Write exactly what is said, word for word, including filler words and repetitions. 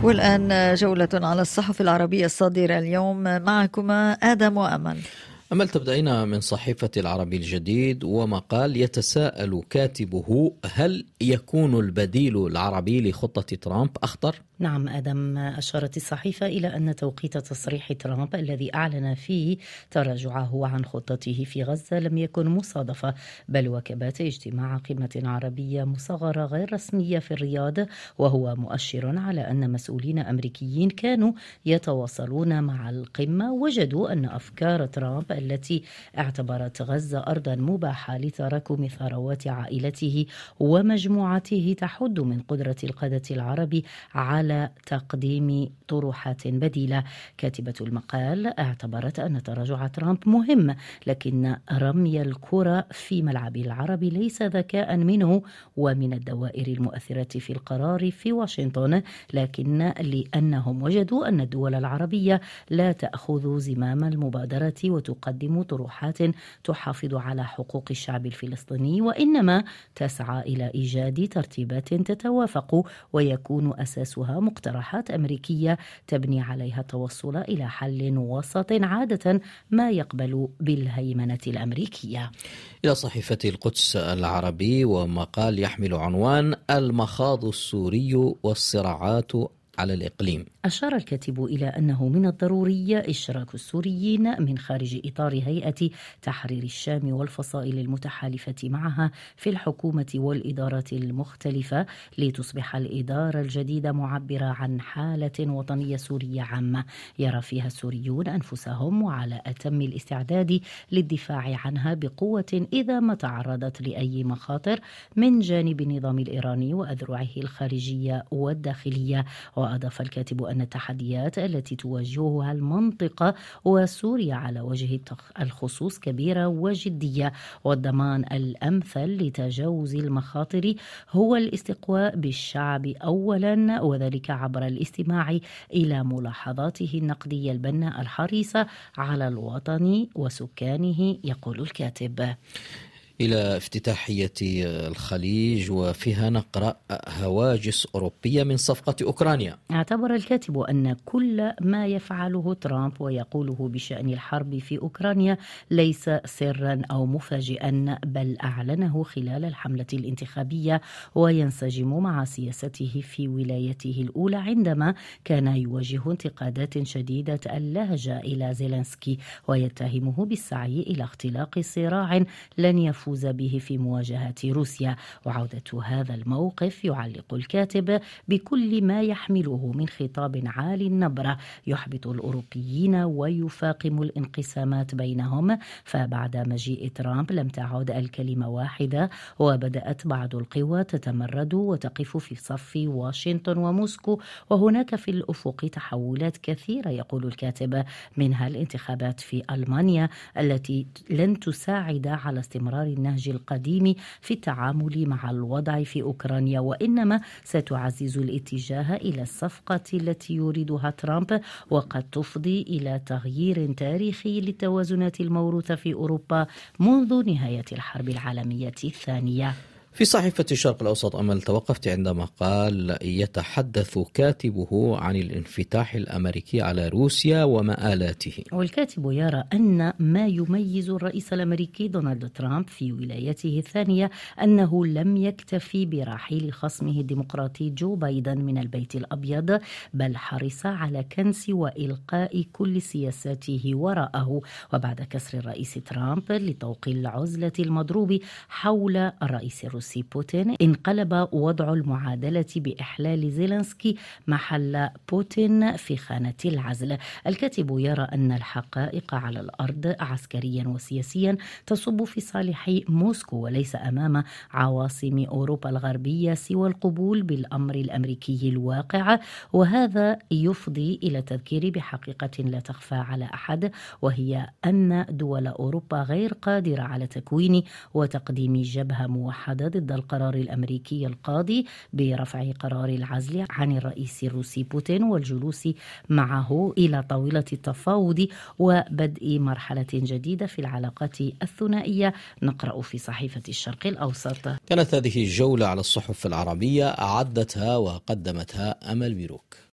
والآن جولة على الصحف العربية الصادرة اليوم، معكما آدم وأمل. أمل، تبدأين من صحيفة العربي الجديد ومقال يتساءل كاتبه: هل يكون البديل العربي لخطة ترامب أخطر؟ نعم آدم، أشارت الصحيفة إلى أن توقيت تصريح ترامب الذي أعلن فيه تراجعه عن خطته في غزة لم يكن مصادفة، بل وكبات اجتماع قمة عربية مصغرة غير رسمية في الرياض، وهو مؤشر على أن مسؤولين أمريكيين كانوا يتواصلون مع القمة وجدوا أن أفكار ترامب التي اعتبرت غزة أرضا مباحة لتراكم ثروات عائلته ومجموعته تحد من قدرة القادة العرب على على تقديم طروحات بديلة. كاتبة المقال اعتبرت أن تراجع ترامب مهم، لكن رمي الكرة في ملعب العرب ليس ذكاء منه ومن الدوائر المؤثرة في القرار في واشنطن، لكن لأنهم وجدوا أن الدول العربية لا تأخذ زمام المبادرة وتقدم طروحات تحافظ على حقوق الشعب الفلسطيني، وإنما تسعى إلى إيجاد ترتيبات تتوافق ويكون أساسها مقترحات أمريكية تبني عليها التوصل إلى حل وسط عادة ما يقبل بالهيمنة الأمريكية. إلى صحيفة القدس العربي ومقال يحمل عنوان المخاض السوري والصراعات على الإقليم. أشار الكاتب إلى أنه من الضروري إشراك السوريين من خارج إطار هيئة تحرير الشام والفصائل المتحالفة معها في الحكومة والإدارات المختلفة لتصبح الإدارة الجديدة معبرة عن حالة وطنية سورية عامة يرى فيها السوريون أنفسهم وعلى أتم الاستعداد للدفاع عنها بقوة إذا ما تعرضت لأي مخاطر من جانب النظام الإيراني وأذرعه الخارجية والداخلية. وأضاف الكاتب أن التحديات التي تواجهها المنطقة وسوريا على وجه الخصوص كبيرة وجدية، والضمان الأمثل لتجاوز المخاطر هو الاستقواء بالشعب أولا، وذلك عبر الاستماع إلى ملاحظاته النقدية البناء الحريصة على الوطن وسكانه. يقول الكاتب: إلى افتتاحية الخليج وفيها نقرأ هواجس أوروبية من صفقة أوكرانيا. اعتبر الكاتب أن كل ما يفعله ترامب ويقوله بشأن الحرب في أوكرانيا ليس سرا أو مفاجئا، بل أعلنه خلال الحملة الانتخابية وينسجم مع سياسته في ولايته الأولى عندما كان يواجه انتقادات شديدة اللهجة إلى زيلينسكي ويتهمه بالسعي إلى اختلاق صراع لن يفوز فوز به في مواجهة روسيا. وعودة هذا الموقف يعلق الكاتب بكل ما يحمله من خطاب عالي النبرة يحبط الأوروبيين ويفاقم الانقسامات بينهم، فبعد مجيء ترامب لم تعد الكلمة واحدة وبدأت بعض القوى تتمرد وتقف في صف واشنطن وموسكو، وهناك في الأفق تحولات كثيرة يقول الكاتب، منها الانتخابات في ألمانيا التي لن تساعد على استمرار النهج القديم في التعامل مع الوضع في أوكرانيا، وإنما ستعزز الاتجاه إلى الصفقة التي يريدها ترامب، وقد تفضي إلى تغيير تاريخي للتوازنات الموروثة في أوروبا منذ نهاية الحرب العالمية الثانية. في صحيفة الشرق الأوسط أمل، توقفت عندما قال يتحدث كاتبه عن الانفتاح الأمريكي على روسيا ومآلاته. والكاتب يرى أن ما يميز الرئيس الأمريكي دونالد ترامب في ولايته الثانية أنه لم يكتفي برحيل خصمه الديمقراطي جو بايدن من البيت الأبيض، بل حرص على كنس وإلقاء كل سياساته وراءه. وبعد كسر الرئيس ترامب لطوق العزلة المضروب حول الرئيس الروسي بوتين، انقلب وضع المعادلة بإحلال زيلينسكي محل بوتين في خانة العزل. الكاتب يرى أن الحقائق على الأرض عسكريا وسياسيا تصب في صالح موسكو وليس أمام عواصم أوروبا الغربية سوى القبول بالأمر الأمريكي الواقع، وهذا يفضي إلى التذكير بحقيقة لا تخفى على أحد، وهي أن دول أوروبا غير قادرة على تكوين وتقديم جبهة موحدة ضد القرار الأمريكي القاضي برفع قرار العزل عن الرئيس الروسي بوتين والجلوس معه إلى طاولة التفاوض وبدء مرحلة جديدة في العلاقات الثنائية. نقرأ في صحيفة الشرق الأوسط. كانت هذه الجولة على الصحف العربية، أعدتها وقدمتها أمل بيروك.